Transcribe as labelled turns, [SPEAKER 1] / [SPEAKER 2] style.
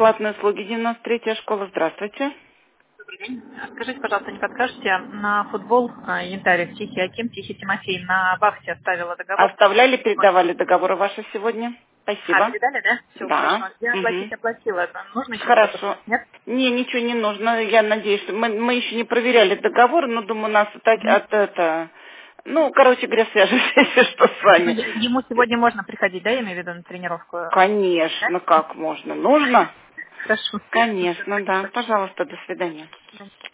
[SPEAKER 1] Платные услуги, 93-я школа. Здравствуйте.
[SPEAKER 2] Скажите, пожалуйста, не подскажете, на футбол Янтарь, Тихий Аким, Тихий Тимофей на вахте оставила договор.
[SPEAKER 1] Оставляли, передавали договоры ваши сегодня? Спасибо.
[SPEAKER 2] Передали, да? Все,
[SPEAKER 1] Да.
[SPEAKER 2] хорошо. Я
[SPEAKER 1] Угу.
[SPEAKER 2] оплатила. Нужно еще что-то?
[SPEAKER 1] Хорошо.
[SPEAKER 2] Нет?
[SPEAKER 1] Не, ничего не нужно. Я надеюсь, что мы еще не проверяли договор, но думаю, нас от это... Ну, короче говоря, свяжемся, если что, с вами.
[SPEAKER 2] Ему сегодня можно приходить, да, я имею в виду, на тренировку?
[SPEAKER 1] Конечно,
[SPEAKER 2] Да?
[SPEAKER 1] как можно? Нужно?
[SPEAKER 2] Хорошо.
[SPEAKER 1] Конечно, да. Пожалуйста, до свидания.